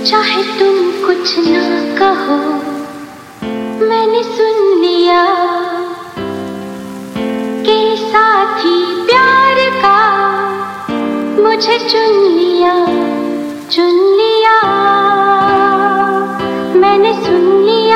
चाहे तुम कुछ ना कहो, मैंने सुन लिया कि साथी प्यार का मुझे चुन लिया, मैंने सुन लिया।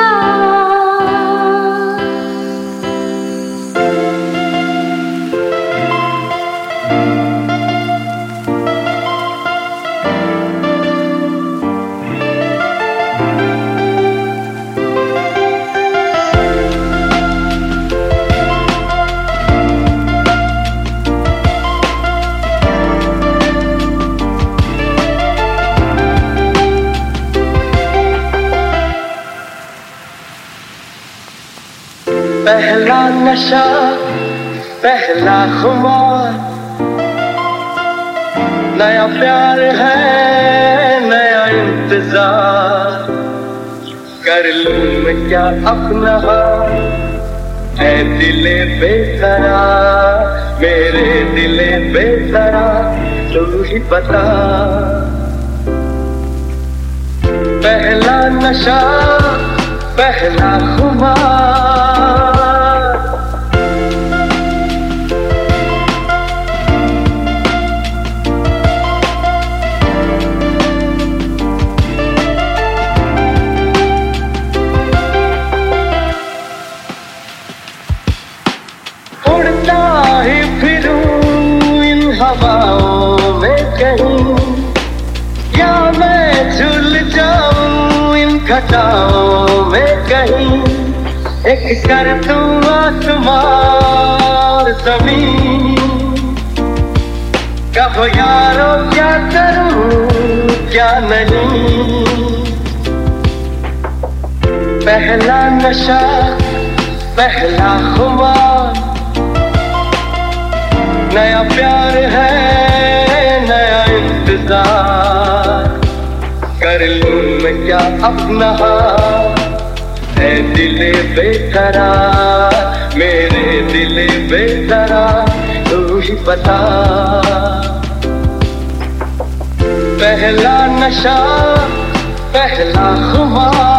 पहला नशा, पहला खुमार, नया प्यार है, नया इंतजार। कर लूं मैं क्या अपना हाल, ऐ दिले बेकरार, मेरे दिले बेकरार, तू ही बता। पहला नशा, पहला खुमार, उड़ता ही फिरूं इन हवाओं में कहीं, या मैं झूल जाऊं इन घटाओं में कहीं। एक कर दूं आसमान ज़मीन, कहो यारो क्या करूं क्या नहीं। पहला नशा, पहला खुमार, नया प्यार है, नया इंतजार। कर लूं मैं क्या अपना हाल, ऐ दिले बेकरार, मेरे दिले बेकरार, तू ही बता। पहला नशा, पहला खुमार।